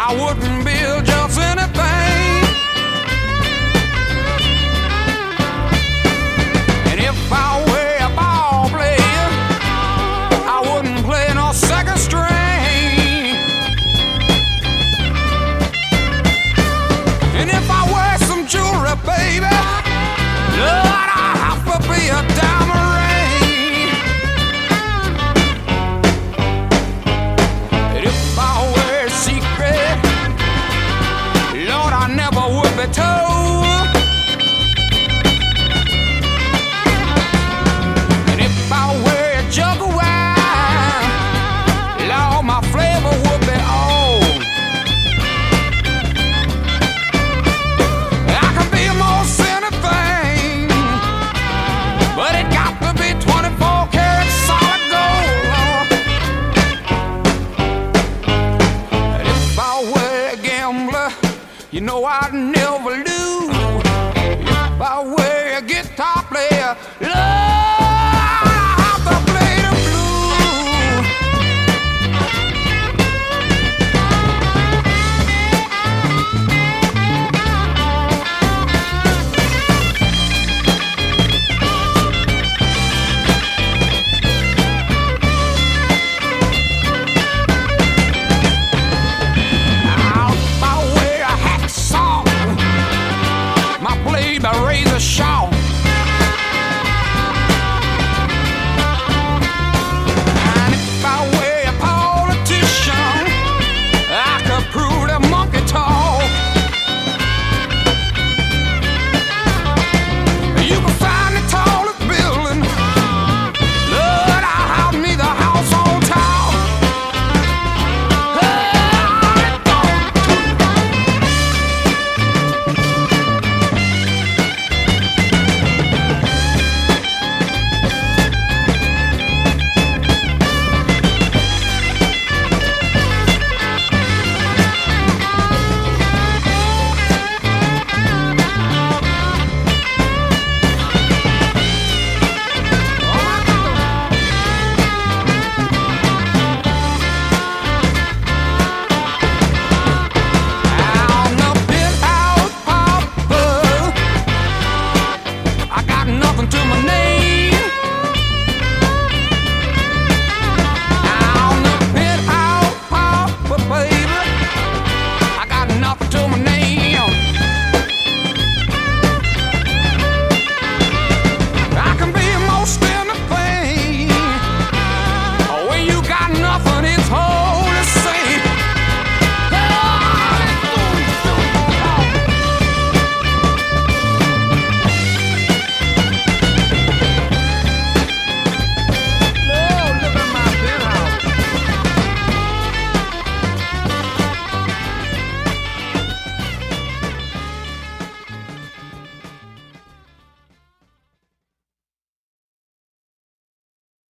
I wouldn't build just anything. And if I were a ball player, I wouldn't play no second string. And if I wear some jewelry, baby, Lord, I have to be a diamond ring. And if I wear a secret, Lord, I never would be told. And if I wear a jug of wine, Lord, my flavor would be old. I can be most anything, but it got to be 24 karat solid gold. And if I were a gambler, you know I'd never lose. If I were a guitar player, Lord,